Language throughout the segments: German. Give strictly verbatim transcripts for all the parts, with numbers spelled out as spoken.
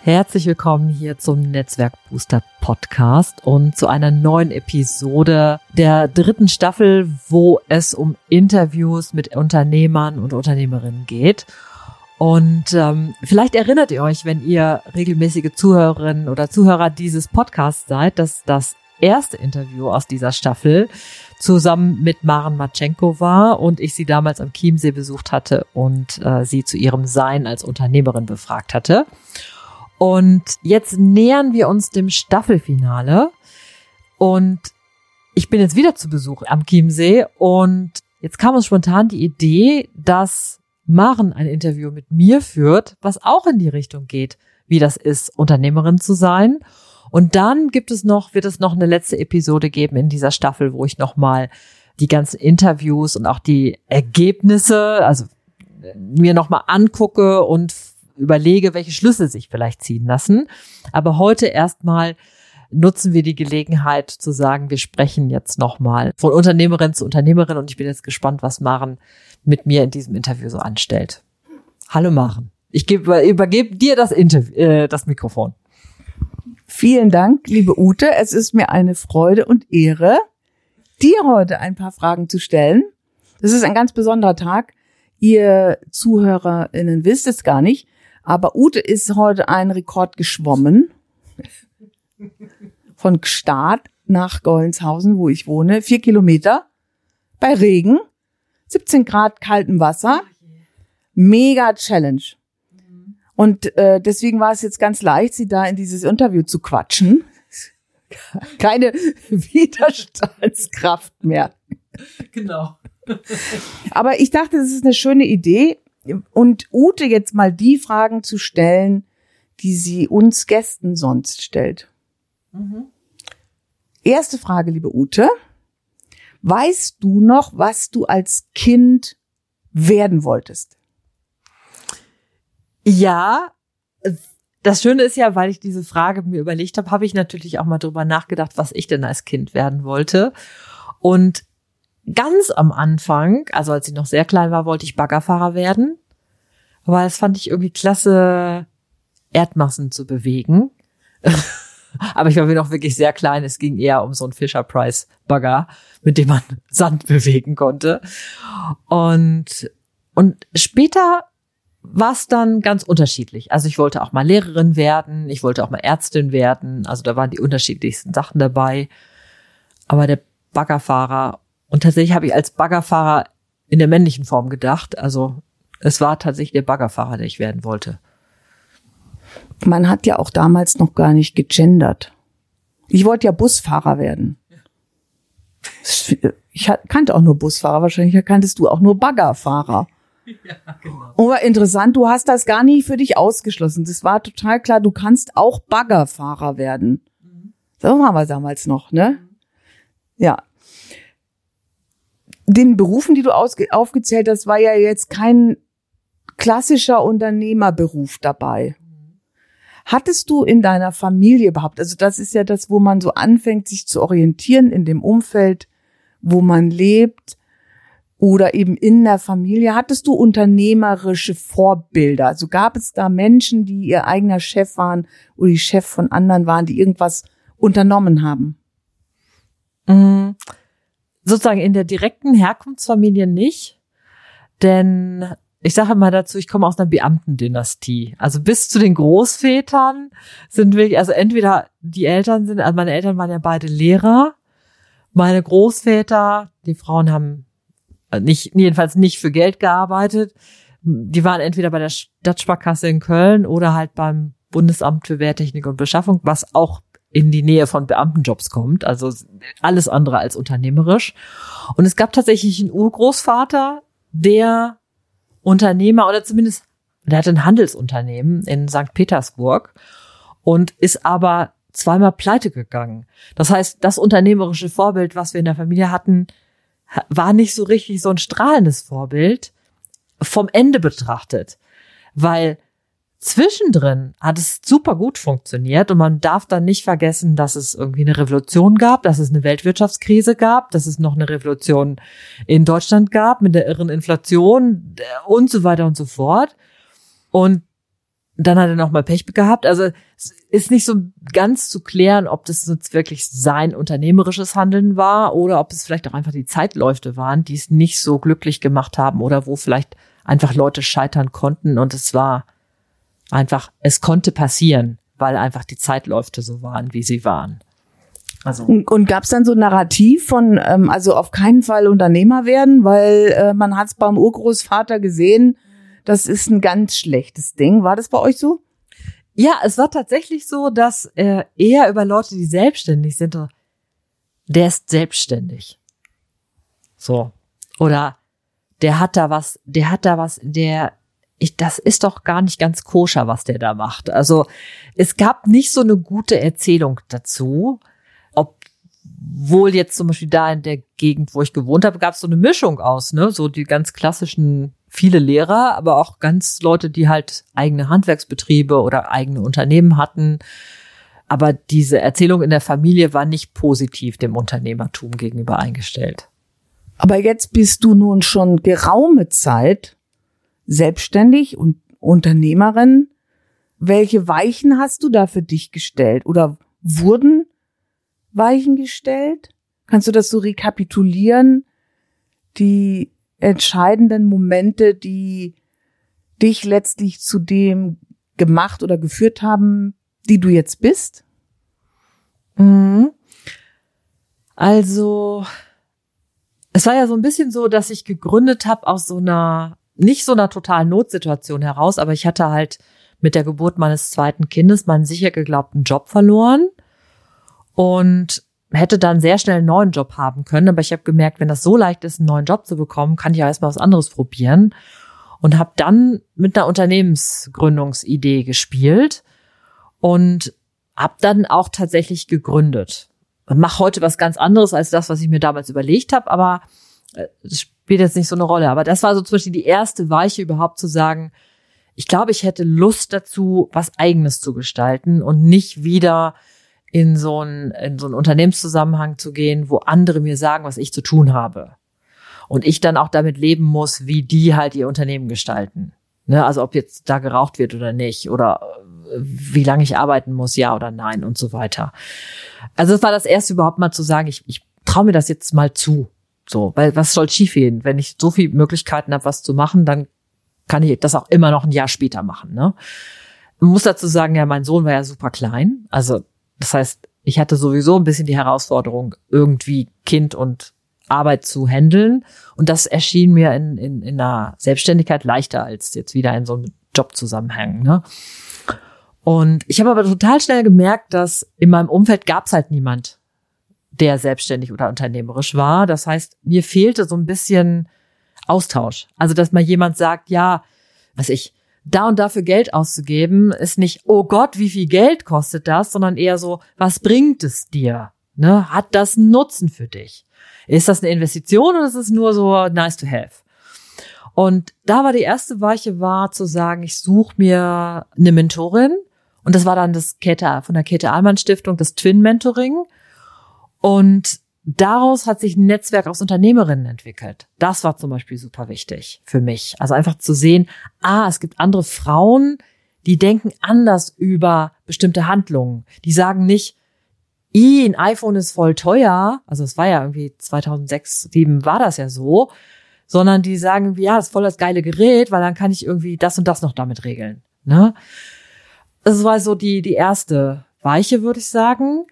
Herzlich willkommen hier zum Netzwerkbooster Podcast und zu einer neuen Episode der dritten Staffel, wo es um Interviews mit Unternehmern und Unternehmerinnen geht. Und ähm, vielleicht erinnert ihr euch, wenn ihr regelmäßige Zuhörerinnen oder Zuhörer dieses Podcasts seid, dass das erste Interview aus dieser Staffel zusammen mit Maren Matschenko war und ich sie damals am Chiemsee besucht hatte und äh, sie zu ihrem Sein als Unternehmerin befragt hatte. Und jetzt nähern wir uns dem Staffelfinale und ich bin jetzt wieder zu Besuch am Chiemsee und jetzt kam uns spontan die Idee, dass Maren ein Interview mit mir führt, was auch in die Richtung geht, wie das ist, Unternehmerin zu sein. Und dann gibt es noch, wird es noch eine letzte Episode geben in dieser Staffel, wo ich nochmal die ganzen Interviews und auch die Ergebnisse, also mir nochmal angucke und überlege, welche Schlüsse sich vielleicht ziehen lassen. Aber heute erstmal nutzen wir die Gelegenheit zu sagen, wir sprechen jetzt nochmal von Unternehmerin zu Unternehmerin und ich bin jetzt gespannt, was Maren mit mir in diesem Interview so anstellt. Hallo Maren, ich gebe, übergebe dir das, Interview, äh, das Mikrofon. Vielen Dank, liebe Ute. Es ist mir eine Freude und Ehre, dir heute ein paar Fragen zu stellen. Das ist ein ganz besonderer Tag. Ihr ZuhörerInnen wisst es gar nicht, aber Ute ist heute einen Rekord geschwommen. Von Gstaad nach Gollnshausen, wo ich wohne. Vier Kilometer bei Regen, siebzehn Grad kaltem Wasser. Mega Challenge. Und äh, deswegen war es jetzt ganz leicht, sie da in dieses Interview zu quatschen. Keine Widerstandskraft mehr. Genau. Aber ich dachte, das ist eine schöne Idee. Und Ute jetzt mal die Fragen zu stellen, die sie uns Gästen sonst stellt. Mhm. Erste Frage, liebe Ute. Weißt du noch, was du als Kind werden wolltest? Ja, das Schöne ist ja, weil ich diese Frage mir überlegt habe, habe ich natürlich auch mal drüber nachgedacht, was ich denn als Kind werden wollte. Und ganz am Anfang, also als ich noch sehr klein war, wollte ich Baggerfahrer werden, weil das fand ich irgendwie klasse, Erdmassen zu bewegen. Aber ich war noch wirklich sehr klein, es ging eher um so einen Fisher-Price-Bagger, mit dem man Sand bewegen konnte. Und, und später war es dann ganz unterschiedlich. Also ich wollte auch mal Lehrerin werden, ich wollte auch mal Ärztin werden, also da waren die unterschiedlichsten Sachen dabei. Aber der Baggerfahrer, und tatsächlich habe ich als Baggerfahrer in der männlichen Form gedacht, also es war tatsächlich der Baggerfahrer, der ich werden wollte. Man hat ja auch damals noch gar nicht gegendert. Ich wollte ja Busfahrer werden. Ich kannte auch nur Busfahrer, wahrscheinlich kanntest du auch nur Baggerfahrer. Ja, genau. Aber interessant, du hast das gar nicht für dich ausgeschlossen. Das war total klar, du kannst auch Baggerfahrer werden. Mhm. So waren wir damals noch, ne? Mhm. Ja. Den Berufen, die du ausge- aufgezählt hast, war ja jetzt kein klassischer Unternehmerberuf dabei. Mhm. Hattest du in deiner Familie überhaupt, also das ist ja das, wo man so anfängt, sich zu orientieren in dem Umfeld, wo man lebt, oder eben in der Familie, hattest du unternehmerische Vorbilder? Also gab es da Menschen, die ihr eigener Chef waren oder die Chef von anderen waren, die irgendwas unternommen haben? Mhm. Sozusagen in der direkten Herkunftsfamilie nicht, denn ich sage mal dazu, ich komme aus einer Beamtendynastie. Also bis zu den Großvätern sind wirklich, also entweder die Eltern sind, also meine Eltern waren ja beide Lehrer, meine Großväter, die Frauen haben nicht, jedenfalls nicht für Geld gearbeitet. Die waren entweder bei der Stadtsparkasse in Köln oder halt beim Bundesamt für Wehrtechnik und Beschaffung, was auch in die Nähe von Beamtenjobs kommt. Also alles andere als unternehmerisch. Und es gab tatsächlich einen Urgroßvater, der Unternehmer oder zumindest, der hatte ein Handelsunternehmen in Sankt Petersburg und ist aber zweimal pleite gegangen. Das heißt, das unternehmerische Vorbild, was wir in der Familie hatten, war nicht so richtig so ein strahlendes Vorbild vom Ende betrachtet, weil zwischendrin hat es super gut funktioniert und man darf dann nicht vergessen, dass es irgendwie eine Revolution gab, dass es eine Weltwirtschaftskrise gab, dass es noch eine Revolution in Deutschland gab mit der irren Inflation und so weiter und so fort. Und dann hat er noch mal Pech gehabt. Also es ist nicht so ganz zu klären, ob das jetzt wirklich sein unternehmerisches Handeln war oder ob es vielleicht auch einfach die Zeitläufe waren, die es nicht so glücklich gemacht haben oder wo vielleicht einfach Leute scheitern konnten und es war einfach, es konnte passieren, weil einfach die Zeitläufe so waren, wie sie waren. Also. Und, und gab es dann so ein Narrativ von, ähm, also auf keinen Fall Unternehmer werden, weil äh, man hat es beim Urgroßvater gesehen, das ist ein ganz schlechtes Ding. War das bei euch so? Ja, es war tatsächlich so, dass äh, eher über Leute, die selbstständig sind, der ist selbstständig. So. Oder der hat da was, der hat da was, der, ich, das ist doch gar nicht ganz koscher, was der da macht. Also es gab nicht so eine gute Erzählung dazu. Obwohl jetzt zum Beispiel da in der Gegend, wo ich gewohnt habe, gab es so eine Mischung aus, ne, so die ganz klassischen, viele Lehrer, aber auch ganz Leute, die halt eigene Handwerksbetriebe oder eigene Unternehmen hatten. Aber diese Erzählung in der Familie war nicht positiv dem Unternehmertum gegenüber eingestellt. Aber jetzt bist du nun schon geraume Zeit selbstständig und Unternehmerin. Welche Weichen hast du da für dich gestellt oder wurden Weichen gestellt? Kannst du das so rekapitulieren? Die entscheidenden Momente, die dich letztlich zu dem gemacht oder geführt haben, die du jetzt bist? Mhm. Also, es war ja so ein bisschen so, dass ich gegründet habe aus so einer, nicht so einer totalen Notsituation heraus, aber ich hatte halt mit der Geburt meines zweiten Kindes meinen sicher geglaubten Job verloren. Und hätte dann sehr schnell einen neuen Job haben können. Aber ich habe gemerkt, wenn das so leicht ist, einen neuen Job zu bekommen, kann ich ja erstmal was anderes probieren. Und habe dann mit einer Unternehmensgründungsidee gespielt und habe dann auch tatsächlich gegründet. Ich mache heute was ganz anderes als das, was ich mir damals überlegt habe, aber das spielt jetzt nicht so eine Rolle. Aber das war so zum Beispiel die erste Weiche überhaupt zu sagen, ich glaube, ich hätte Lust dazu, was Eigenes zu gestalten und nicht wieder in so einen, in so einen Unternehmenszusammenhang zu gehen, wo andere mir sagen, was ich zu tun habe. Und ich dann auch damit leben muss, wie die halt ihr Unternehmen gestalten. Ne, also ob jetzt da geraucht wird oder nicht oder wie lange ich arbeiten muss, ja oder nein und so weiter. Also es war das erste überhaupt mal zu sagen, ich, ich traue mir das jetzt mal zu. So, weil was soll schiefgehen? Wenn ich so viele Möglichkeiten habe, was zu machen, dann kann ich das auch immer noch ein Jahr später machen. Ne? Man muss dazu sagen, ja, mein Sohn war ja super klein. Also das heißt, ich hatte sowieso ein bisschen die Herausforderung, irgendwie Kind und Arbeit zu handeln. Und das erschien mir in, in, in einer Selbstständigkeit leichter als jetzt wieder in so einem Jobzusammenhang. Ne? Und ich habe aber total schnell gemerkt, dass in meinem Umfeld gab es halt niemand, der selbstständig oder unternehmerisch war. Das heißt, mir fehlte so ein bisschen Austausch. Also, dass mal jemand sagt, ja, was ich, da und dafür Geld auszugeben, ist nicht, oh Gott, wie viel Geld kostet das, sondern eher so, was bringt es dir? Ne? Hat das einen Nutzen für dich? Ist das eine Investition oder ist es nur so nice to have? Und da war die erste Weiche war zu sagen, ich suche mir eine Mentorin. Und das war dann das Käthe, von der Käthe Ahlmann Stiftung, das Twin Mentoring. Und daraus hat sich ein Netzwerk aus Unternehmerinnen entwickelt. Das war zum Beispiel super wichtig für mich. Also einfach zu sehen, ah, es gibt andere Frauen, die denken anders über bestimmte Handlungen. Die sagen nicht, I, ein iPhone ist voll teuer. Also es war ja irgendwie zweitausendsechs, zweitausendsieben war das ja so. Sondern die sagen, ja, das ist voll das geile Gerät, weil dann kann ich irgendwie das und das noch damit regeln. Ne? Das war so die, die erste Weiche, würde ich sagen.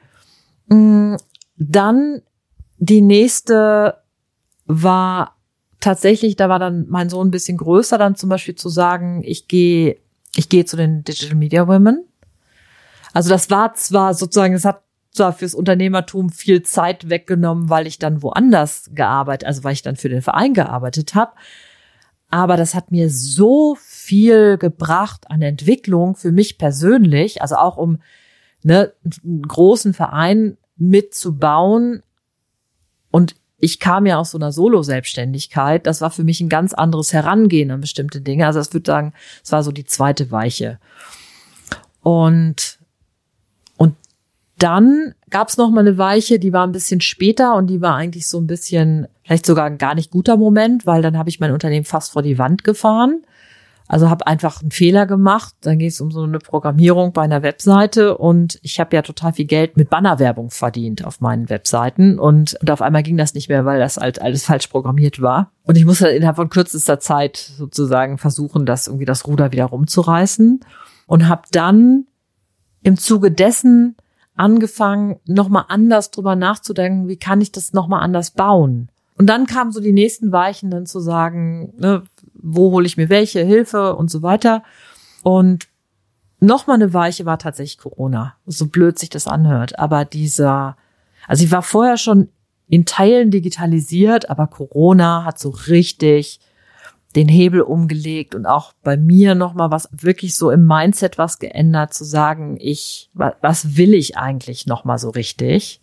Dann die nächste war tatsächlich, da war dann mein Sohn ein bisschen größer, dann zum Beispiel zu sagen, ich gehe, ich gehe zu den Digital Media Women. Also das war zwar sozusagen, es hat zwar fürs Unternehmertum viel Zeit weggenommen, weil ich dann woanders gearbeitet, also weil ich dann für den Verein gearbeitet habe. Aber das hat mir so viel gebracht an Entwicklung für mich persönlich, also auch um ne, einen großen Verein mitzubauen. Und ich kam ja aus so einer Solo-Selbstständigkeit. Das war für mich ein ganz anderes Herangehen an bestimmte Dinge. Also ich würde sagen, es war so die zweite Weiche. Und Dann gab es noch mal eine Weiche, die war ein bisschen später und die war eigentlich so ein bisschen, vielleicht sogar ein gar nicht guter Moment, weil dann habe ich mein Unternehmen fast vor die Wand gefahren. Also habe einfach einen Fehler gemacht. Dann ging es um so eine Programmierung bei einer Webseite und ich habe ja total viel Geld mit Bannerwerbung verdient auf meinen Webseiten und, und auf einmal ging das nicht mehr, weil das halt alles falsch programmiert war. Und ich musste innerhalb von kürzester Zeit sozusagen versuchen, das irgendwie das Ruder wieder rumzureißen und habe dann im Zuge dessen angefangen, nochmal anders drüber nachzudenken, wie kann ich das nochmal anders bauen? Und dann kamen so die nächsten Weichen, dann zu sagen, ne, wo hole ich mir welche Hilfe und so weiter. Und nochmal eine Weiche war tatsächlich Corona, so blöd sich das anhört. Aber dieser, also ich war vorher schon in Teilen digitalisiert, aber Corona hat so richtig den Hebel umgelegt und auch bei mir nochmal was wirklich so im Mindset was geändert, zu sagen, ich, was will ich eigentlich nochmal so richtig?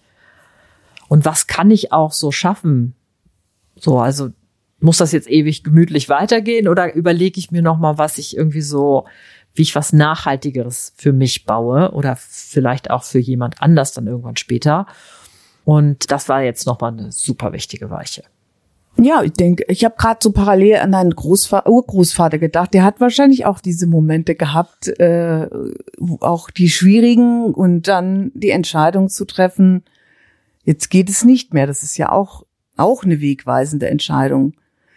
Und was kann ich auch so schaffen? So, also muss das jetzt ewig gemütlich weitergehen oder überlege ich mir nochmal, was ich irgendwie so, wie ich was Nachhaltigeres für mich baue oder vielleicht auch für jemand anders dann irgendwann später. Und das war jetzt nochmal eine super wichtige Weiche. Ja, ich denke, ich habe gerade so parallel an deinen Großvater, Urgroßvater gedacht. Der hat wahrscheinlich auch diese Momente gehabt, äh, auch die schwierigen und dann die Entscheidung zu treffen, jetzt geht es nicht mehr. Das ist ja auch auch eine wegweisende Entscheidung.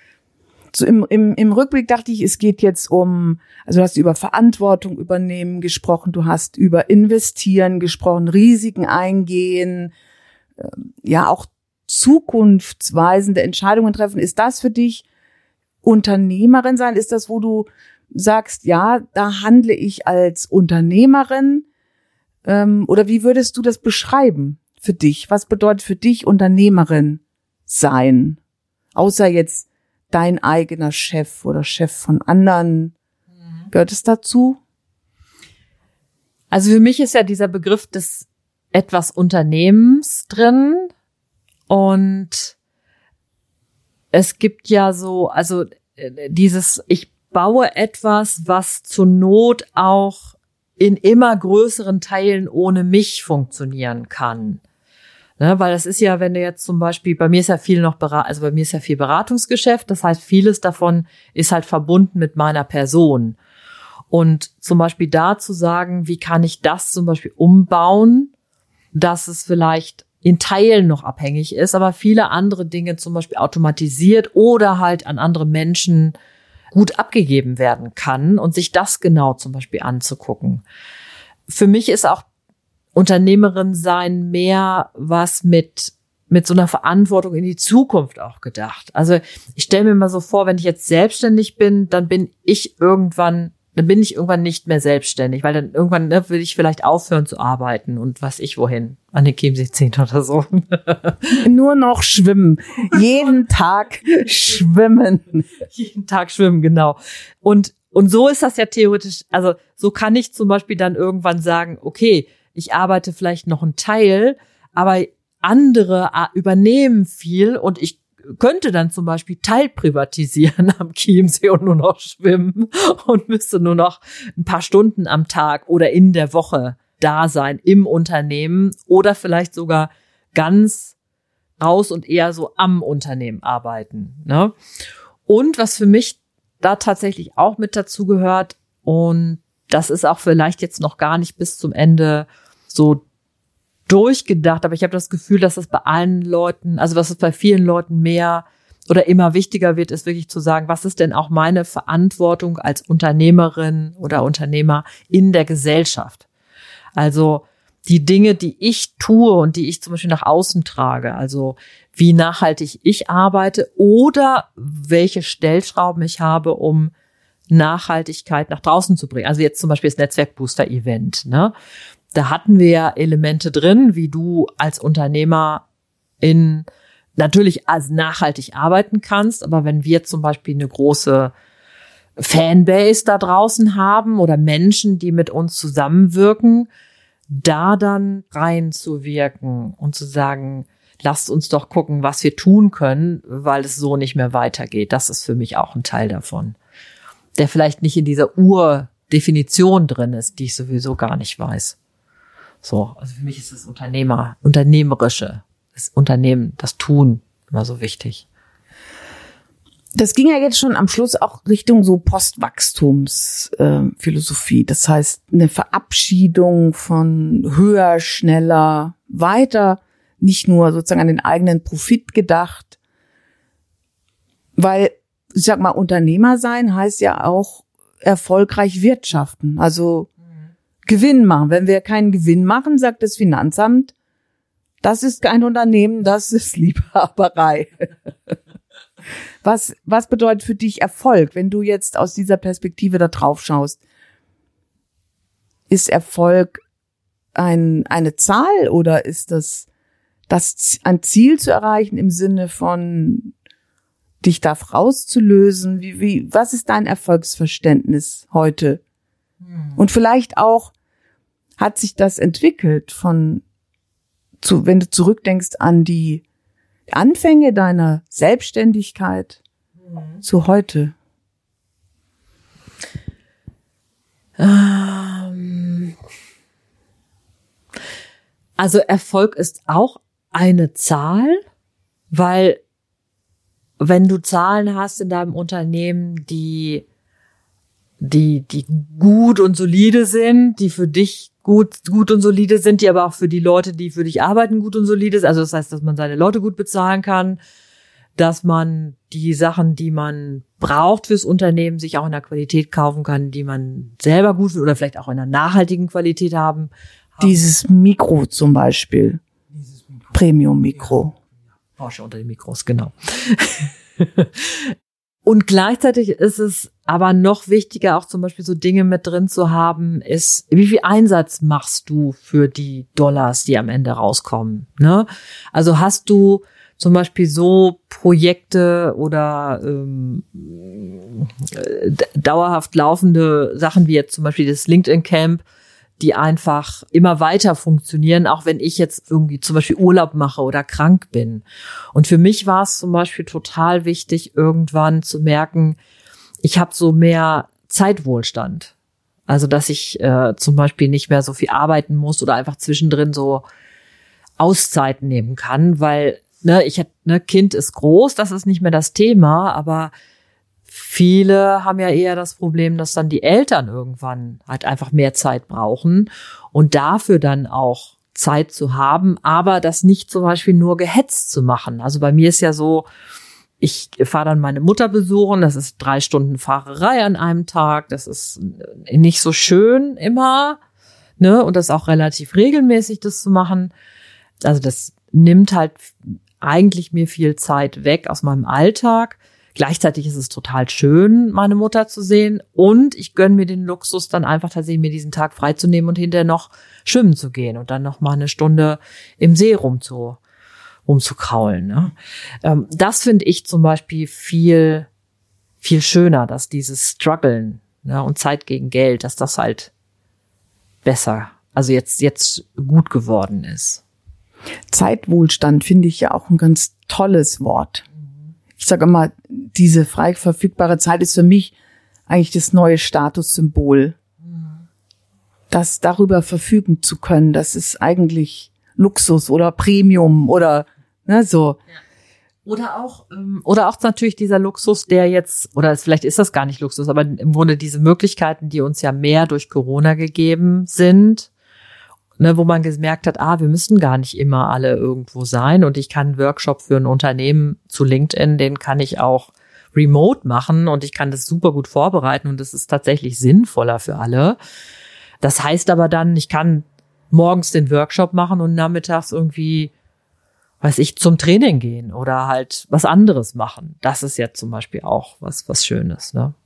So im, im, im Rückblick dachte ich, es geht jetzt um, also du hast über Verantwortung übernehmen gesprochen, du hast über Investieren gesprochen, Risiken eingehen, äh, ja auch zukunftsweisende Entscheidungen treffen. Ist das für dich Unternehmerin sein? Ist das, wo du sagst, ja, da handle ich als Unternehmerin? Ähm, oder wie würdest du das beschreiben für dich? Was bedeutet für dich Unternehmerin sein? Außer jetzt dein eigener Chef oder Chef von anderen. Mhm. Gehört es dazu? Also für mich ist ja dieser Begriff des etwas Unternehmens drin. Und es gibt ja so, also dieses, ich baue etwas, was zur Not auch in immer größeren Teilen ohne mich funktionieren kann. Ne, weil das ist ja, wenn du jetzt zum Beispiel, bei mir ist ja viel noch, also bei mir ist ja viel Beratungsgeschäft, das heißt, vieles davon ist halt verbunden mit meiner Person. Und zum Beispiel da zu sagen, wie kann ich das zum Beispiel umbauen, dass es vielleicht in Teilen noch abhängig ist, aber viele andere Dinge zum Beispiel automatisiert oder halt an andere Menschen gut abgegeben werden kann und sich das genau zum Beispiel anzugucken. Für mich ist auch Unternehmerin sein mehr was mit mit so einer Verantwortung in die Zukunft auch gedacht. Also ich stelle mir mal so vor, wenn ich jetzt selbstständig bin, dann bin ich irgendwann Dann bin ich irgendwann nicht mehr selbstständig, weil dann irgendwann ne, will ich vielleicht aufhören zu arbeiten und was ich wohin, an den Chiemsee ziehen oder so. Nur noch schwimmen. Jeden Tag schwimmen. Jeden Tag schwimmen, genau. Und und so ist das ja theoretisch, also so kann ich zum Beispiel dann irgendwann sagen, okay, ich arbeite vielleicht noch einen Teil, aber andere übernehmen viel und ich könnte dann zum Beispiel teilprivatisieren am Chiemsee und nur noch schwimmen und müsste nur noch ein paar Stunden am Tag oder in der Woche da sein im Unternehmen oder vielleicht sogar ganz raus und eher so am Unternehmen arbeiten, ne? Und was für mich da tatsächlich auch mit dazu gehört, und das ist auch vielleicht jetzt noch gar nicht bis zum Ende so durchgedacht, aber ich habe das Gefühl, dass das bei allen Leuten, also was es bei vielen Leuten mehr oder immer wichtiger wird, ist wirklich zu sagen, was ist denn auch meine Verantwortung als Unternehmerin oder Unternehmer in der Gesellschaft? Also die Dinge, die ich tue und die ich zum Beispiel nach außen trage, also wie nachhaltig ich arbeite oder welche Stellschrauben ich habe, um Nachhaltigkeit nach draußen zu bringen. Also jetzt zum Beispiel das Netzwerkbooster-Event, ne? Da hatten wir ja Elemente drin, wie du als Unternehmer in natürlich als nachhaltig arbeiten kannst, aber wenn wir zum Beispiel eine große Fanbase da draußen haben oder Menschen, die mit uns zusammenwirken, da dann reinzuwirken und zu sagen, lasst uns doch gucken, was wir tun können, weil es so nicht mehr weitergeht. Das ist für mich auch ein Teil davon, der vielleicht nicht in dieser Urdefinition drin ist, die ich sowieso gar nicht weiß. So, also für mich ist das Unternehmer, Unternehmerische, das Unternehmen, das Tun immer so wichtig. Das ging ja jetzt schon am Schluss auch Richtung so Postwachstumsphilosophie. Äh, das heißt, eine Verabschiedung von höher, schneller, weiter, nicht nur sozusagen an den eigenen Profit gedacht. Weil, ich sag mal, Unternehmer sein heißt ja auch erfolgreich wirtschaften, also mhm. Gewinn machen. Wenn wir keinen Gewinn machen, sagt das Finanzamt, das ist kein Unternehmen, das ist Liebhaberei. Was, was bedeutet für dich Erfolg, wenn du jetzt aus dieser Perspektive da drauf schaust? Ist Erfolg ein, eine Zahl oder ist das, das ein Ziel zu erreichen im Sinne von dich da rauszulösen? Wie, wie, was ist dein Erfolgsverständnis heute? Hm. Und vielleicht auch, hat sich das entwickelt von, zu, wenn du zurückdenkst an die Anfänge deiner Selbstständigkeit mhm. zu heute? Ähm, also Erfolg ist auch eine Zahl, weil wenn du Zahlen hast in deinem Unternehmen, die die die gut und solide sind, die für dich gut gut und solide sind, die aber auch für die Leute, die für dich arbeiten, gut und solide ist. Also das heißt, dass man seine Leute gut bezahlen kann, dass man die Sachen, die man braucht fürs Unternehmen, sich auch in der Qualität kaufen kann, die man selber gut oder vielleicht auch in einer nachhaltigen Qualität haben. Dieses Mikro zum Beispiel. Dieses Mikro. Premium-Mikro. Ja, Porsche unter den Mikros, genau. Und gleichzeitig ist es aber noch wichtiger, auch zum Beispiel so Dinge mit drin zu haben, ist, wie viel Einsatz machst du für die Dollars, die am Ende rauskommen, ne? Also hast du zum Beispiel so Projekte oder ähm, d- dauerhaft laufende Sachen wie jetzt zum Beispiel das LinkedIn Camp, die einfach immer weiter funktionieren, auch wenn ich jetzt irgendwie zum Beispiel Urlaub mache oder krank bin. Und für mich war es zum Beispiel total wichtig, irgendwann zu merken, ich habe so mehr Zeitwohlstand. Also, dass ich äh, zum Beispiel nicht mehr so viel arbeiten muss oder einfach zwischendrin so Auszeiten nehmen kann, weil ne, ich hätte, ne, Kind ist groß, das ist nicht mehr das Thema, aber viele haben ja eher das Problem, dass dann die Eltern irgendwann halt einfach mehr Zeit brauchen und dafür dann auch Zeit zu haben, aber das nicht zum Beispiel nur gehetzt zu machen. Also bei mir ist ja so, ich fahre dann meine Mutter besuchen, das ist drei Stunden Fahrerei an einem Tag, das ist nicht so schön immer, ne, und das ist auch relativ regelmäßig, das zu machen. Also das nimmt halt eigentlich mir viel Zeit weg aus meinem Alltag. Gleichzeitig ist es total schön, meine Mutter zu sehen und ich gönne mir den Luxus, dann einfach tatsächlich mir diesen Tag freizunehmen und hinterher noch schwimmen zu gehen und dann noch mal eine Stunde im See rumzu, rumzukraulen. Ne? Ähm, das finde ich zum Beispiel viel, viel schöner, dass dieses Struggeln, ne, und Zeit gegen Geld, dass das halt besser, also jetzt, jetzt gut geworden ist. Zeitwohlstand finde ich ja auch ein ganz tolles Wort. Ich sage immer, diese frei verfügbare Zeit ist für mich eigentlich das neue Statussymbol. Mhm. Das darüber verfügen zu können, das ist eigentlich Luxus oder Premium oder ne, so. Ja. Oder auch, ähm, oder auch natürlich dieser Luxus, der jetzt, oder vielleicht ist das gar nicht Luxus, aber im Grunde diese Möglichkeiten, die uns ja mehr durch Corona gegeben sind, ne, wo man gemerkt hat, ah, wir müssen gar nicht immer alle irgendwo sein und ich kann einen Workshop für ein Unternehmen zu LinkedIn, den kann ich auch remote machen und ich kann das super gut vorbereiten und das ist tatsächlich sinnvoller für alle. Das heißt aber dann, ich kann morgens den Workshop machen und nachmittags irgendwie, weiß ich, zum Training gehen oder halt was anderes machen. Das ist jetzt zum Beispiel auch was, was Schönes, ne?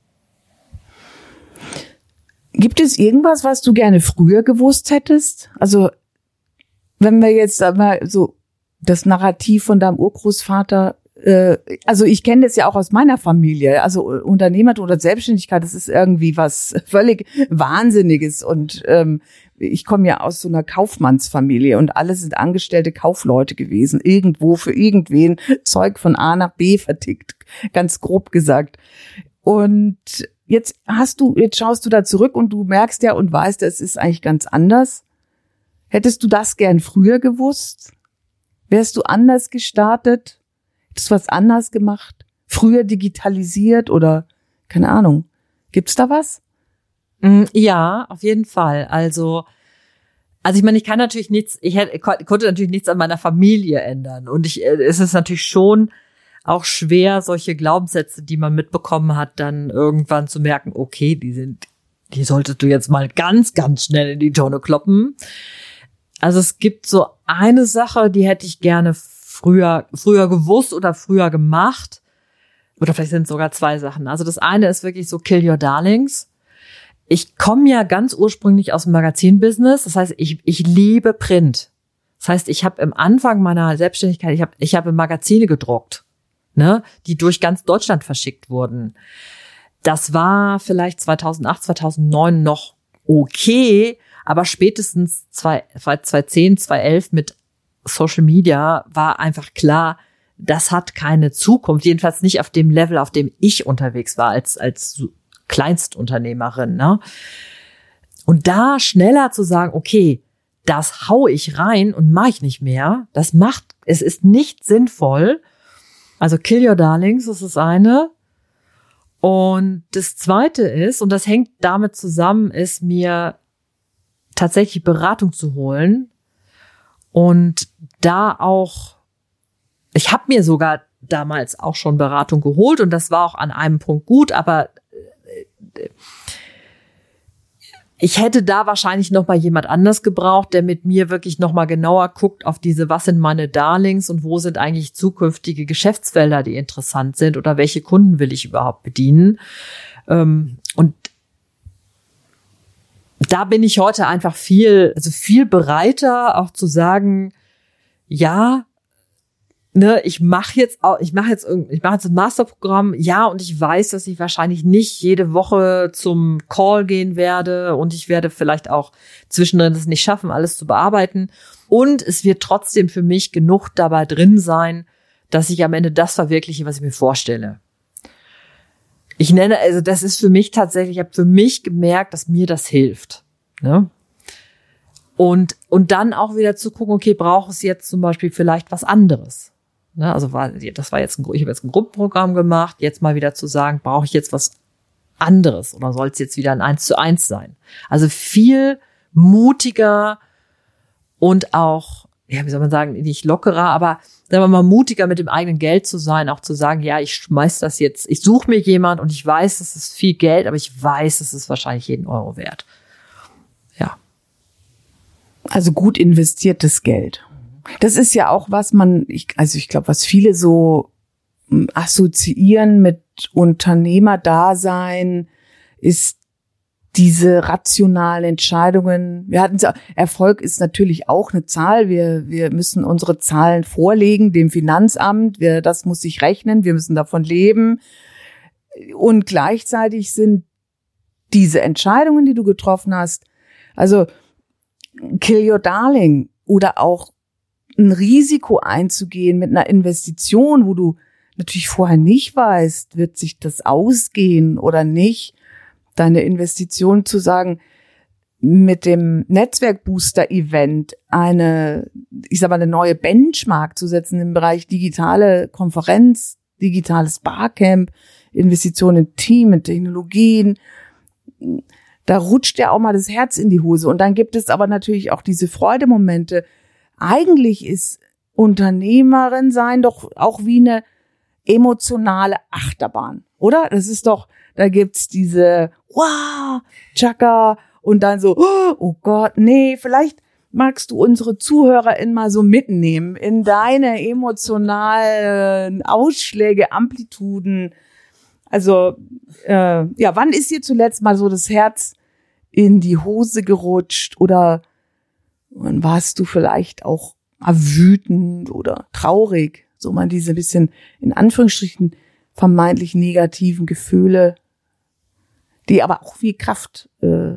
Gibt es irgendwas, was du gerne früher gewusst hättest? Also, wenn wir jetzt mal so das Narrativ von deinem Urgroßvater, äh, also ich kenne das ja auch aus meiner Familie, also Unternehmertum oder Selbstständigkeit, das ist irgendwie was völlig Wahnsinniges und ähm, ich komme ja aus so einer Kaufmannsfamilie und alle sind angestellte Kaufleute gewesen, irgendwo für irgendwen Zeug von A nach B vertickt, ganz grob gesagt. Und jetzt hast du, jetzt schaust du da zurück und du merkst ja und weißt, es ist eigentlich ganz anders. Hättest du das gern früher gewusst? Wärst du anders gestartet? Hättest du was anders gemacht? früher digitalisiert oder keine Ahnung. Gibt's da was? Ja, auf jeden Fall. Also, also ich meine, ich kann natürlich nichts, ich hätte, konnte natürlich nichts an meiner Familie ändern. Und ich, es ist natürlich schon auch schwer, solche Glaubenssätze, die man mitbekommen hat, dann irgendwann zu merken, okay, die sind, die solltest du jetzt mal ganz, ganz schnell in die Tonne kloppen. Also es gibt so eine Sache, die hätte ich gerne früher, früher gewusst oder früher gemacht. Oder vielleicht sind es sogar zwei Sachen. Also das eine ist wirklich so Kill Your Darlings. Ich komme ja ganz ursprünglich aus dem Magazinbusiness. Das heißt, ich, ich liebe Print. Das heißt, ich habe am Anfang meiner Selbstständigkeit, ich habe ich habe Magazine gedruckt, ne, die durch ganz Deutschland verschickt wurden. Das war vielleicht zweitausendacht, zweitausendneun noch okay, aber spätestens zweitausendzehn, zweitausendelf mit Social Media war einfach klar, das hat keine Zukunft, jedenfalls nicht auf dem Level, auf dem ich unterwegs war als als Kleinstunternehmerin, ne? Und da schneller zu sagen, okay, das hau ich rein und mache ich nicht mehr, das macht, es ist nicht sinnvoll. Also Kill Your Darlings, das ist eine. Und das zweite ist, und das hängt damit zusammen, ist mir tatsächlich Beratung zu holen und da auch, ich habe mir sogar damals auch schon Beratung geholt und das war auch an einem Punkt gut, aber ich hätte da wahrscheinlich noch mal jemand anders gebraucht, der mit mir wirklich noch mal genauer guckt auf diese, was sind meine Darlings und wo sind eigentlich zukünftige Geschäftsfelder, die interessant sind oder welche Kunden will ich überhaupt bedienen. Und da bin ich heute einfach viel, also viel bereiter, auch zu sagen, ja, ne, ich mache jetzt auch, ich mache jetzt ich mache jetzt ein Masterprogramm, ja, und ich weiß, dass ich wahrscheinlich nicht jede Woche zum Call gehen werde und ich werde vielleicht auch zwischendrin es nicht schaffen, alles zu bearbeiten. Und es wird trotzdem für mich genug dabei drin sein, dass ich am Ende das verwirkliche, was ich mir vorstelle. Ich nenne, also das ist für mich tatsächlich, ich habe für mich gemerkt, dass mir das hilft, ne? Und und dann auch wieder zu gucken, okay, brauche es jetzt zum Beispiel vielleicht was anderes? Ne, also war, das war jetzt ein, ich habe jetzt ein Gruppenprogramm gemacht, jetzt mal wieder zu sagen, brauche ich jetzt was anderes oder soll es jetzt wieder ein Eins zu eins sein? Also viel mutiger und auch, ja, wie soll man sagen, nicht lockerer, aber sagen wir mal mutiger mit dem eigenen Geld zu sein, auch zu sagen, ja, ich schmeiß das jetzt, ich suche mir jemand und ich weiß, es ist viel Geld, aber ich weiß, es ist wahrscheinlich jeden Euro wert. Ja. Also gut investiertes Geld. Das ist ja auch, was man, ich, also ich glaube, was viele so assoziieren mit Unternehmerdasein, ist diese rationalen Entscheidungen. Wir hatten ja, Erfolg ist natürlich auch eine Zahl. Wir, wir müssen unsere Zahlen vorlegen dem Finanzamt. Wir, das muss sich rechnen. Wir müssen davon leben. Und gleichzeitig sind diese Entscheidungen, die du getroffen hast, also Kill Your Darling oder auch ein Risiko einzugehen mit einer Investition, wo du natürlich vorher nicht weißt, wird sich das ausgehen oder nicht. Deine Investition zu sagen, mit dem Netzwerkbooster-Event eine, ich sag mal, eine neue Benchmark zu setzen im Bereich digitale Konferenz, digitales Barcamp, Investitionen in Team, in Technologien. Da rutscht ja auch mal das Herz in die Hose. Und dann gibt es aber natürlich auch diese Freudemomente. Eigentlich ist Unternehmerin sein doch auch wie eine emotionale Achterbahn, oder? Das ist doch, da gibt's diese wow, Chaka und dann so, oh Gott, nee, vielleicht magst du unsere ZuhörerInnen mal so mitnehmen in deine emotionalen Ausschläge, Amplituden. Also, äh, ja, wann ist dir zuletzt mal so das Herz in die Hose gerutscht oder wann warst du vielleicht auch wütend oder traurig? So mal diese bisschen, in Anführungsstrichen, vermeintlich negativen Gefühle, die aber auch viel Kraft äh,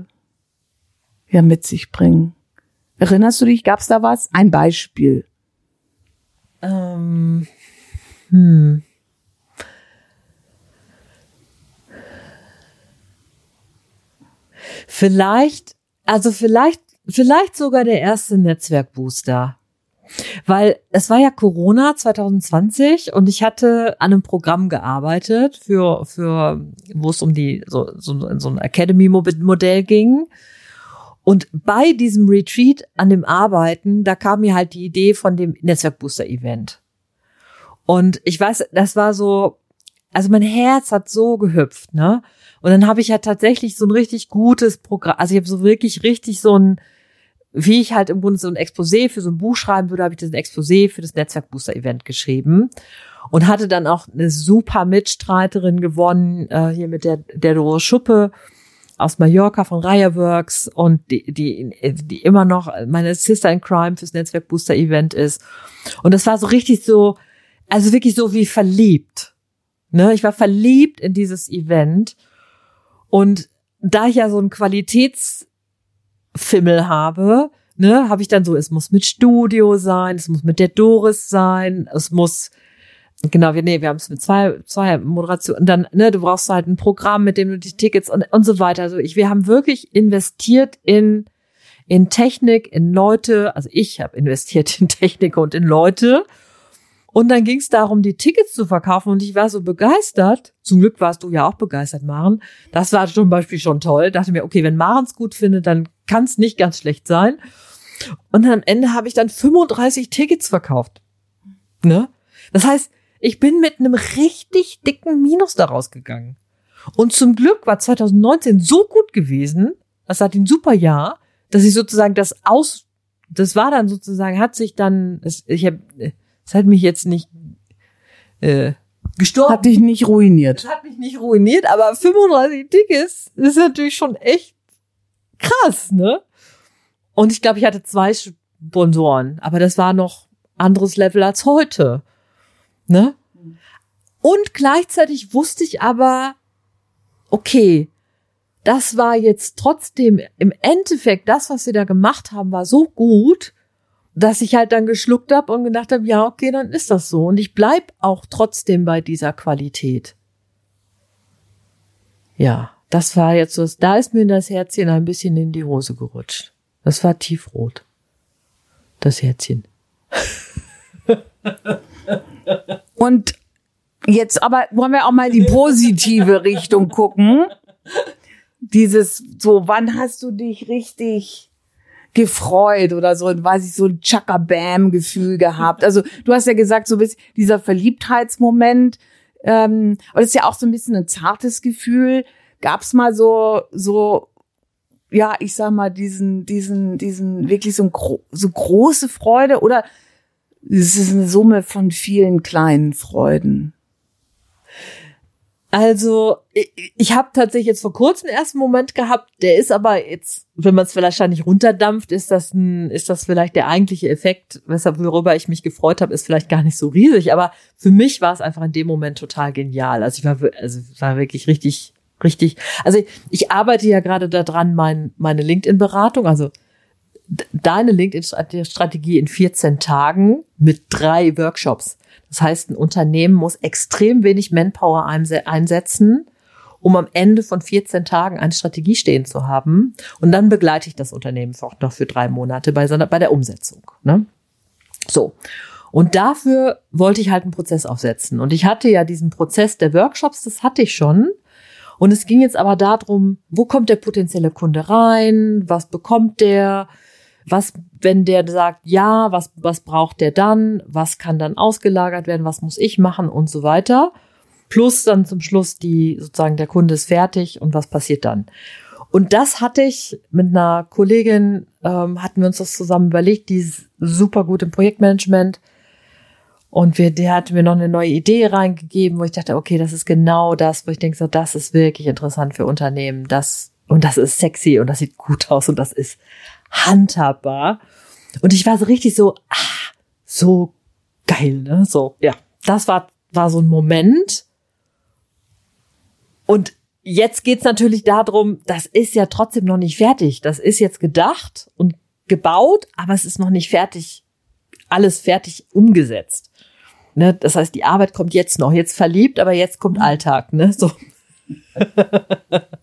ja mit sich bringen. Erinnerst du dich, gab's da was? Ein Beispiel. Ähm, hm. Vielleicht, also vielleicht, vielleicht sogar der erste Netzwerkbooster. Weil es war ja Corona zwanzig zwanzig und ich hatte an einem Programm gearbeitet für, für, wo es um die, so, so, so ein Academy-Modell ging. Und bei diesem Retreat an dem Arbeiten, da kam mir halt die Idee von dem Netzwerkbooster-Event. Und ich weiß, das war so, also mein Herz hat so gehüpft, ne? Und dann habe ich halt tatsächlich so ein richtig gutes Programm, also ich habe so wirklich richtig so ein, wie ich halt im Grunde so ein Exposé für so ein Buch schreiben würde, habe ich das ein Exposé für das Netzwerkbooster-Event geschrieben und hatte dann auch eine super Mitstreiterin gewonnen, äh, hier mit der, der Doro Schuppe aus Mallorca von Raya Works und die, die, die immer noch meine Sister in Crime fürs Netzwerkbooster-Event ist. Und das war so richtig so, also wirklich so wie verliebt. Ne? Ich war verliebt in dieses Event und da ich ja so ein Qualitäts Fimmel habe, ne, habe ich dann so, es muss mit Studio sein, es muss mit der Doris sein, es muss, genau, wir, nee, wir haben es mit zwei, zwei Moderationen, dann, ne, du brauchst halt ein Programm, mit dem du die Tickets und, und so weiter. Also ich, wir haben wirklich investiert in, in Technik, in Leute, also ich habe investiert in Technik und in Leute. Und dann ging es darum, die Tickets zu verkaufen und ich war so begeistert. Zum Glück warst du ja auch begeistert, Maren. Das war zum Beispiel schon toll. Dachte mir, okay, wenn Maren es gut findet, dann kann es nicht ganz schlecht sein. Und dann am Ende habe ich dann fünfunddreißig Tickets verkauft. Ne? Das heißt, ich bin mit einem richtig dicken Minus daraus gegangen. Und zum Glück war zwanzig neunzehn so gut gewesen, das hat ein super Jahr, dass ich sozusagen das aus, das war dann sozusagen, hat sich dann, ich habe Es hat mich jetzt nicht äh, gestorben. Hat dich nicht ruiniert. Es hat mich nicht ruiniert, aber fünfunddreißig Tickets ist natürlich schon echt krass, ne? Und ich glaube, ich hatte zwei Sponsoren, aber das war noch anderes Level als heute, ne? Und gleichzeitig wusste ich aber, okay, das war jetzt trotzdem im Endeffekt, das, was wir da gemacht haben, war so gut, dass ich halt dann geschluckt habe und gedacht habe, ja, okay, dann ist das so. Und ich bleib auch trotzdem bei dieser Qualität. Ja, das war jetzt so, da ist mir das Herzchen ein bisschen in die Hose gerutscht. Das war tiefrot. Das Herzchen. Und jetzt aber wollen wir auch mal die positive Richtung gucken. Dieses, so, wann hast du dich richtig gefreut oder so, weiß ich, so ein Chaka-Bam-Gefühl gehabt. Also du hast ja gesagt, so ein bisschen dieser Verliebtheitsmoment, ähm, aber das ist ja auch so ein bisschen ein zartes Gefühl. Gab's mal so, so, ja, ich sag mal, diesen, diesen, diesen, wirklich so, ein, so große Freude oder ist es eine Summe von vielen kleinen Freuden? Also, ich, ich habe tatsächlich jetzt vor kurzem einen ersten Moment gehabt, der ist aber jetzt, wenn man es wahrscheinlich runterdampft, ist das ein, ist das vielleicht der eigentliche Effekt, weshalb, worüber ich mich gefreut habe, ist vielleicht gar nicht so riesig, aber für mich war es einfach in dem Moment total genial. Also ich war, also war wirklich richtig, richtig, also ich, ich arbeite ja gerade daran, mein, meine LinkedIn-Beratung, also deine LinkedIn-Strategie in vierzehn Tagen mit drei Workshops. Das heißt, ein Unternehmen muss extrem wenig Manpower einsetzen, um am Ende von vierzehn Tagen eine Strategie stehen zu haben. Und dann begleite ich das Unternehmen auch noch für drei Monate bei, bei der Umsetzung. Ne? So. Und dafür wollte ich halt einen Prozess aufsetzen. Und ich hatte ja diesen Prozess der Workshops, das hatte ich schon. Und es ging jetzt aber darum, wo kommt der potenzielle Kunde rein? Was bekommt der? Was, wenn der sagt, ja, was, was braucht der dann? Was kann dann ausgelagert werden? Was muss ich machen? Und so weiter. Plus dann zum Schluss die, sozusagen, der Kunde ist fertig und was passiert dann? Und das hatte ich mit einer Kollegin, ähm, hatten wir uns das zusammen überlegt, die ist super gut im Projektmanagement. Und wir, der hat mir noch eine neue Idee reingegeben, wo ich dachte, okay, das ist genau das, wo ich denke, so, das ist wirklich interessant für Unternehmen. Das, und das ist sexy und das sieht gut aus und das ist handhabbar. Und ich war so richtig so, ah, so geil, ne? So, ja. Das war, war so ein Moment. Und jetzt geht's natürlich darum, das ist ja trotzdem noch nicht fertig. Das ist jetzt gedacht und gebaut, aber es ist noch nicht fertig, alles fertig umgesetzt. Ne? Das heißt, die Arbeit kommt jetzt noch. Jetzt verliebt, aber jetzt kommt Alltag, ne? So.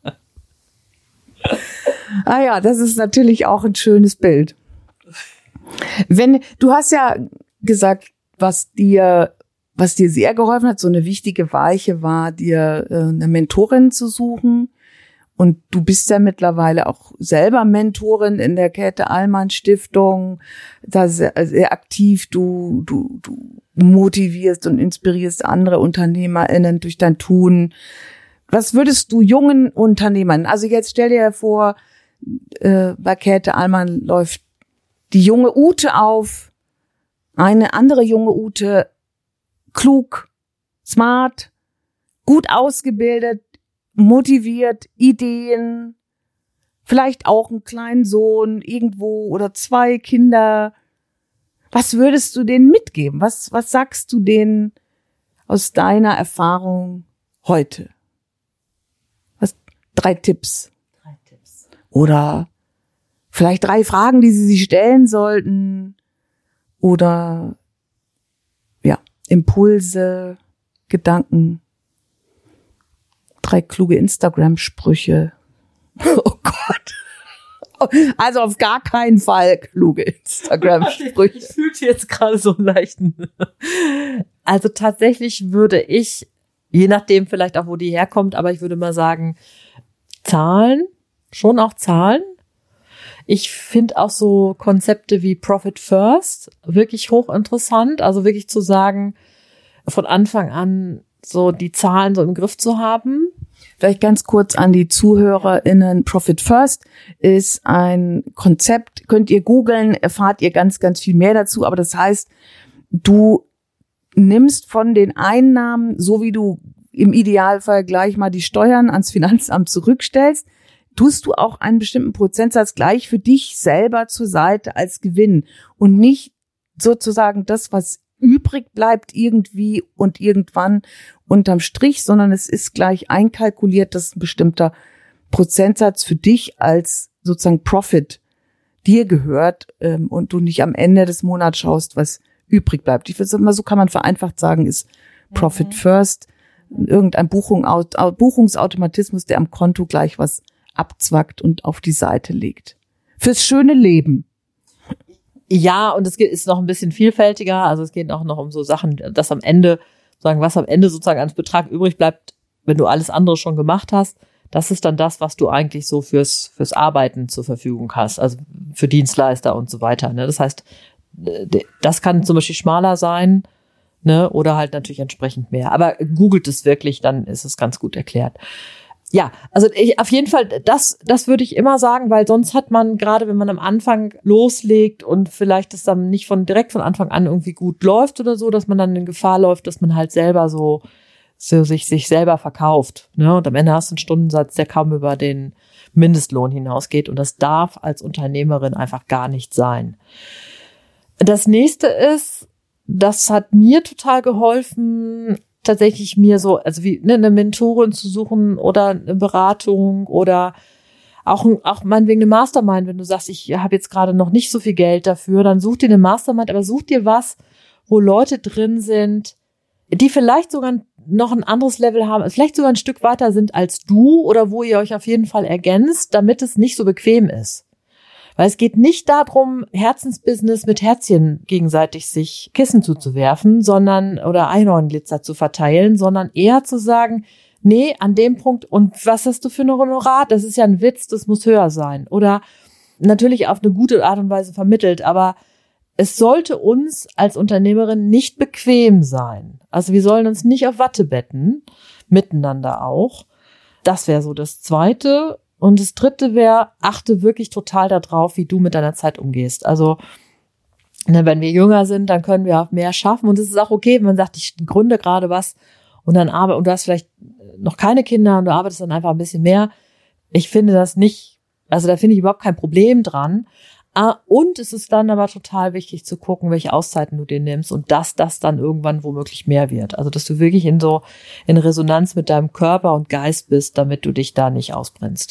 Ah ja, das ist natürlich auch ein schönes Bild. Wenn, du hast ja gesagt, was dir, was dir sehr geholfen hat, so eine wichtige Weiche war, dir äh, eine Mentorin zu suchen. Und du bist ja mittlerweile auch selber Mentorin in der Käthe-Allmann-Stiftung, da sehr, sehr aktiv. Du, du, du motivierst und inspirierst andere UnternehmerInnen durch dein Tun. Was würdest du jungen Unternehmern, also jetzt stell dir vor, äh, bei Käthe-Allmann läuft die junge Ute auf, eine andere junge Ute, klug, smart, gut ausgebildet, motiviert, Ideen, vielleicht auch einen kleinen Sohn irgendwo oder zwei Kinder. Was würdest du denen mitgeben? Was, was sagst du denen aus deiner Erfahrung heute? Was, drei Tipps? Drei Tipps. Oder vielleicht drei Fragen, die sie sich stellen sollten. Oder, ja, Impulse, Gedanken. Drei kluge Instagram-Sprüche. Oh Gott. Also auf gar keinen Fall kluge Instagram-Sprüche. Ich fühlte jetzt gerade so einen leichten. Also tatsächlich würde ich, je nachdem vielleicht auch, wo die herkommt, aber ich würde mal sagen, Zahlen, schon auch Zahlen. Ich finde auch so Konzepte wie Profit First wirklich hochinteressant. Also wirklich zu sagen, von Anfang an so die Zahlen so im Griff zu haben. Vielleicht ganz kurz an die ZuhörerInnen. Profit First ist ein Konzept, könnt ihr googeln, erfahrt ihr ganz, ganz viel mehr dazu. Aber das heißt, du nimmst von den Einnahmen, so wie du im Idealfall gleich mal die Steuern ans Finanzamt zurückstellst, tust du auch einen bestimmten Prozentsatz gleich für dich selber zur Seite als Gewinn und nicht sozusagen das, was übrig bleibt irgendwie und irgendwann unterm Strich, sondern es ist gleich einkalkuliert, dass ein bestimmter Prozentsatz für dich als sozusagen Profit dir gehört ähm, und du nicht am Ende des Monats schaust, was übrig bleibt. Ich finde immer, so kann man vereinfacht sagen, ist Profit mhm. First, irgendein Buchung, Buchungsautomatismus, der am Konto gleich was abzwackt und auf die Seite legt. Fürs schöne Leben. Ja, und es ist noch ein bisschen vielfältiger. Also es geht auch noch um so Sachen, dass am Ende, sagen, was am Ende sozusagen als Betrag übrig bleibt, wenn du alles andere schon gemacht hast, das ist dann das, was du eigentlich so fürs fürs Arbeiten zur Verfügung hast, also für Dienstleister und so weiter. Ne? Das heißt, das kann zum Beispiel schmaler sein, ne, oder halt natürlich entsprechend mehr. Aber googelt es wirklich, dann ist es ganz gut erklärt. Ja, also ich, auf jeden Fall, das das würde ich immer sagen, weil sonst hat man, gerade wenn man am Anfang loslegt und vielleicht das dann nicht von direkt von Anfang an irgendwie gut läuft oder so, dass man dann in Gefahr läuft, dass man halt selber so, so sich sich selber verkauft. Ne? Und am Ende hast du einen Stundensatz, der kaum über den Mindestlohn hinausgeht. Und das darf als Unternehmerin einfach gar nicht sein. Das nächste ist, das hat mir total geholfen, tatsächlich mir so, also wie ne, eine Mentorin zu suchen oder eine Beratung oder auch, auch meinetwegen eine Mastermind, wenn du sagst, ich habe jetzt gerade noch nicht so viel Geld dafür, dann such dir eine Mastermind, aber such dir was, wo Leute drin sind, die vielleicht sogar noch ein anderes Level haben, vielleicht sogar ein Stück weiter sind als du oder wo ihr euch auf jeden Fall ergänzt, damit es nicht so bequem ist. Weil es geht nicht darum, Herzensbusiness mit Herzchen gegenseitig sich Kissen zuzuwerfen, sondern, oder Einhornglitzer zu verteilen, sondern eher zu sagen, nee, an dem Punkt, und was hast du für eine Honorar? Das ist ja ein Witz, das muss höher sein. Oder natürlich auf eine gute Art und Weise vermittelt, aber es sollte uns als Unternehmerin nicht bequem sein. Also wir sollen uns nicht auf Watte betten, miteinander auch. Das wäre so das Zweite. Und das Dritte wäre, achte wirklich total darauf, wie du mit deiner Zeit umgehst. Also ne, wenn wir jünger sind, dann können wir auch mehr schaffen. Und es ist auch okay, wenn man sagt, ich gründe gerade was und dann arbeite, und du hast vielleicht noch keine Kinder und du arbeitest dann einfach ein bisschen mehr. Ich finde das nicht, also da finde ich überhaupt kein Problem dran. Und es ist dann aber total wichtig zu gucken, welche Auszeiten du dir nimmst und dass das dann irgendwann womöglich mehr wird. Also dass du wirklich in so in Resonanz mit deinem Körper und Geist bist, damit du dich da nicht ausbrennst.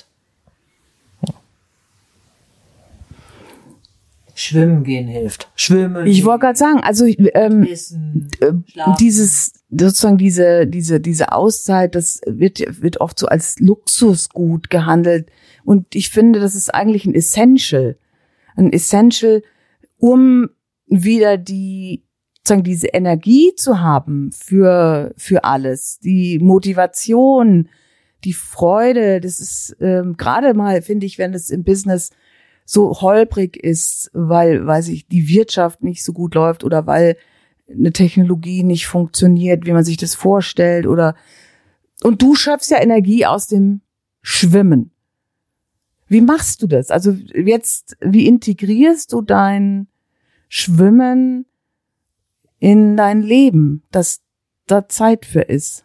Schwimmen gehen hilft. Schwimmen. Ich wollte gerade sagen, also ähm, Essen, äh, dieses sozusagen diese diese diese Auszeit, das wird wird oft so als Luxusgut gehandelt und ich finde, das ist eigentlich ein Essential, ein Essential, um wieder die, sozusagen diese Energie zu haben für, für alles, die Motivation, die Freude, das ist ähm, gerade mal, finde ich, wenn es im Business so holprig ist, weil, weil sich die Wirtschaft nicht so gut läuft oder weil eine Technologie nicht funktioniert, wie man sich das vorstellt oder, und du schöpfst ja Energie aus dem Schwimmen. Wie machst du das? Also jetzt, wie integrierst du dein Schwimmen in dein Leben, dass da Zeit für ist?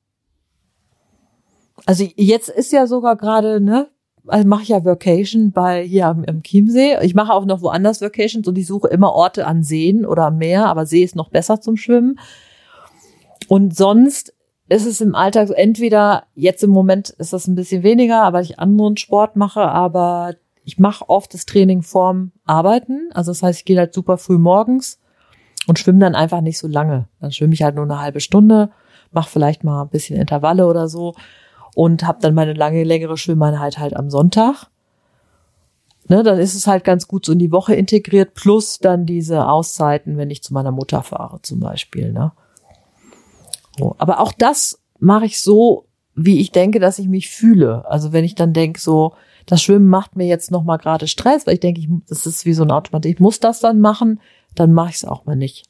Also jetzt ist ja sogar gerade, ne, also mache ich ja Vacation bei hier am, am Chiemsee. Ich mache auch noch woanders Vacations und ich suche immer Orte an Seen oder am Meer, aber See ist noch besser zum Schwimmen. Und sonst ist es im Alltag so, entweder, jetzt im Moment ist das ein bisschen weniger, weil ich anderen Sport mache, aber ich mache oft das Training vorm Arbeiten. Also das heißt, ich gehe halt super früh morgens und schwimme dann einfach nicht so lange. Dann schwimme ich halt nur eine halbe Stunde, mache vielleicht mal ein bisschen Intervalle oder so und habe dann meine lange, längere Schwimmeinheit halt am Sonntag. Ne, dann ist es halt ganz gut so in die Woche integriert, plus dann diese Auszeiten, wenn ich zu meiner Mutter fahre zum Beispiel. Ne? So, aber auch das mache ich so, wie ich denke, dass ich mich fühle. Also wenn ich dann denke, so, das Schwimmen macht mir jetzt nochmal gerade Stress, weil ich denke, ich, das ist wie so ein Automatik, ich muss das dann machen, dann mache ich es auch mal nicht.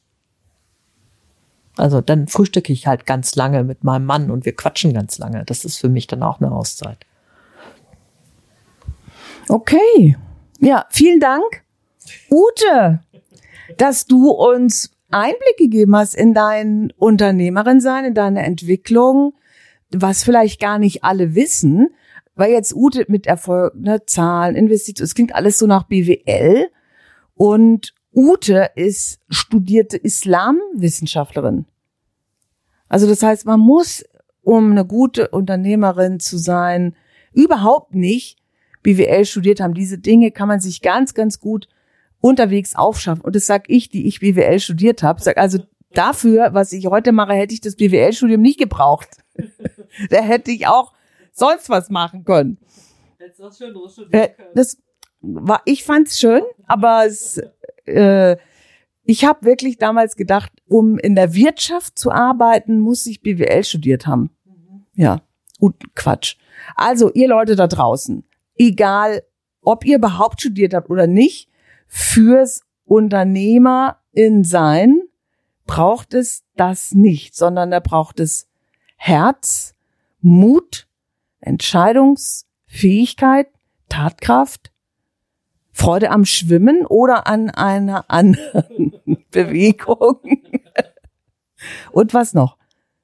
Also dann frühstücke ich halt ganz lange mit meinem Mann und wir quatschen ganz lange. Das ist für mich dann auch eine Auszeit. Okay. Ja, vielen Dank, Ute, dass du uns Einblick gegeben hast in dein Unternehmerin-Sein, in deine Entwicklung, was vielleicht gar nicht alle wissen, weil jetzt Ute mit Erfolg, ne, Zahlen, Investitionen, es klingt alles so nach B W L und Ute ist studierte Islamwissenschaftlerin. Also das heißt, man muss, um eine gute Unternehmerin zu sein, überhaupt nicht B W L studiert haben. Diese Dinge kann man sich ganz, ganz gut unterwegs aufschaffen. Und das sag ich, die ich B W L studiert habe. Sag also dafür, was ich heute mache, hätte ich das B W L-Studium nicht gebraucht. Da hätte ich auch sonst was machen können. Hättest du was Schöneres studieren können. Das war, ich fand's schön, aber es, äh, ich habe wirklich damals gedacht, um in der Wirtschaft zu arbeiten, muss ich B W L studiert haben. Mhm. Ja, und Quatsch. Also ihr Leute da draußen, egal ob ihr überhaupt studiert habt oder nicht, fürs Unternehmerin-Sein braucht es das nicht, sondern da braucht es Herz, Mut, Entscheidungsfähigkeit, Tatkraft, Freude am Schwimmen oder an einer anderen Bewegung. Und was noch?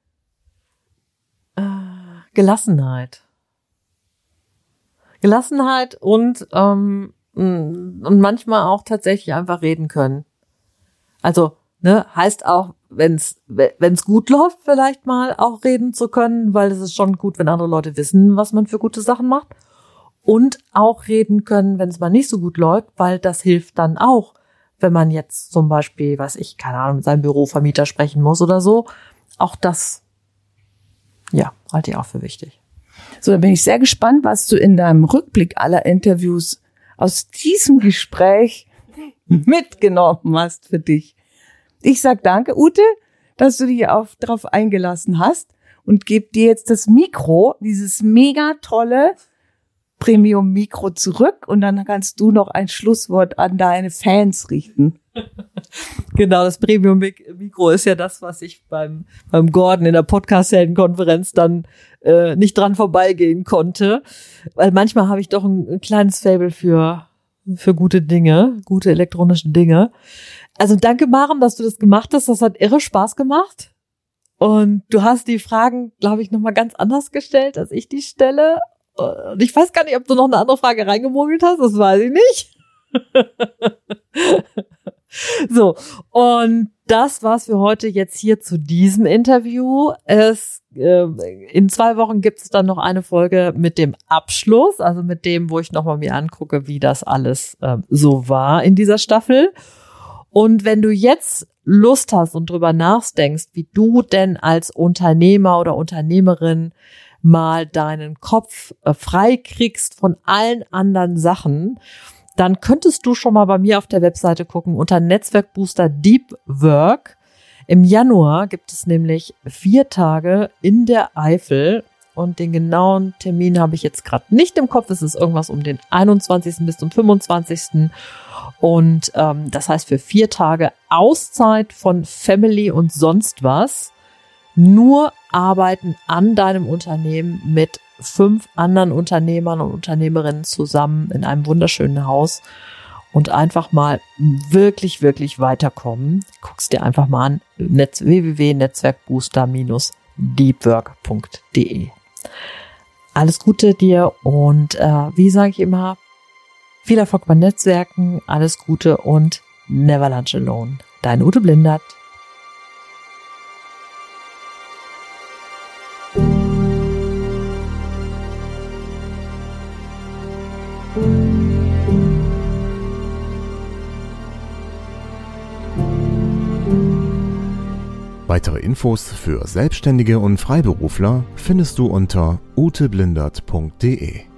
Gelassenheit. Gelassenheit und ähm, und manchmal auch tatsächlich einfach reden können. Also, ne, heißt auch, wenn's wenn's gut läuft, vielleicht mal auch reden zu können, weil es ist schon gut, wenn andere Leute wissen, was man für gute Sachen macht. Und auch reden können, wenn es mal nicht so gut läuft, weil das hilft dann auch, wenn man jetzt zum Beispiel, weiß ich, keine Ahnung, mit seinem Bürovermieter sprechen muss oder so. Auch das, ja, halte ich auch für wichtig. So, da bin ich sehr gespannt, was du in deinem Rückblick aller Interviews aus diesem Gespräch mitgenommen hast für dich. Ich sag danke, Ute, dass du dich auf, darauf eingelassen hast und gebe dir jetzt das Mikro, dieses mega tolle Premium-Mikro zurück und dann kannst du noch ein Schlusswort an deine Fans richten. Genau, das Premium-Mikro ist ja das, was ich beim beim Gordon in der Podcast-Helden-Konferenz dann äh, nicht dran vorbeigehen konnte, weil manchmal habe ich doch ein, ein kleines Faible für für gute Dinge, gute elektronische Dinge. Also danke, Maren, dass du das gemacht hast. Das hat irre Spaß gemacht. Und du hast die Fragen, glaube ich, nochmal ganz anders gestellt, als ich die stelle. Und ich weiß gar nicht, ob du noch eine andere Frage reingemogelt hast. Das weiß ich nicht. So, und das war's für heute jetzt hier zu diesem Interview. Es äh, in zwei Wochen gibt es dann noch eine Folge mit dem Abschluss, also mit dem, wo ich nochmal mir angucke, wie das alles äh, so war in dieser Staffel. Und wenn du jetzt Lust hast und drüber nachdenkst, wie du denn als Unternehmer oder Unternehmerin mal deinen Kopf äh, frei kriegst von allen anderen Sachen, dann könntest du schon mal bei mir auf der Webseite gucken unter Netzwerkbooster Deep Work. Im Januar gibt es nämlich vier Tage in der Eifel und den genauen Termin habe ich jetzt gerade nicht im Kopf. Es ist irgendwas um den einundzwanzigsten bis zum fünfundzwanzigsten Und ähm, das heißt für vier Tage Auszeit von Family und sonst was. Nur arbeiten an deinem Unternehmen mit fünf anderen Unternehmern und Unternehmerinnen zusammen in einem wunderschönen Haus und einfach mal wirklich, wirklich weiterkommen. Guck's dir einfach mal an, Netz, w w w punkt netzwerkbooster Bindestrich deepwork punkt de. Alles Gute dir und äh, wie sage ich immer, viel Erfolg beim Netzwerken, alles Gute und never lunch alone. Dein Ute Blindert. Weitere Infos für Selbstständige und Freiberufler findest du unter ute blindert punkt de.